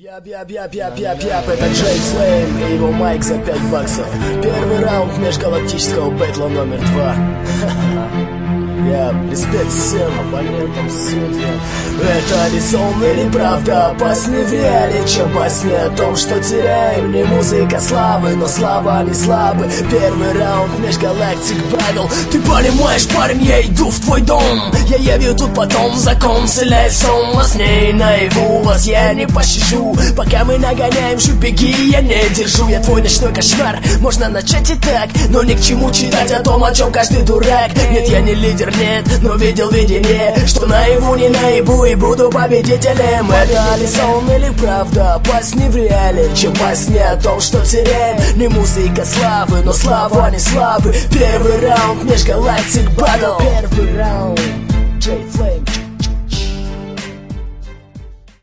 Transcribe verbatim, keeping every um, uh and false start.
Яп, яп, яп, яп, яп, яп, это Джей Флейм и его майк за пять баксов. Первый раунд межгалактического бэтла номер два. Я респект всем оппонентам, судьям. Это не сон или правда, опаснее в реале, чем басни о том, что теряем. Не музыка славы, но слава не слабы. Первый раунд межгалактик бэтл. Ты понимаешь, парень, я иду в твой дом. Я явлю тут потом закон, вселяя сон во сне и наяву. Вас я не пощажу, пока мы нагоняем шут, беги, я не держу. Я твой ночной кошмар, можно начать и так, но ни к чему читать о том, о чем каждый дурак. Нет, я не лидер, нет, но видел видение, что наяву не наебу и буду победителем. Это ли сон или правда, опаснее в реале, чем басни о том, что теряем. Не музыка славы, но слава не славы. Первый раунд межгалактик баттл. Первый раунд Джей Флейм.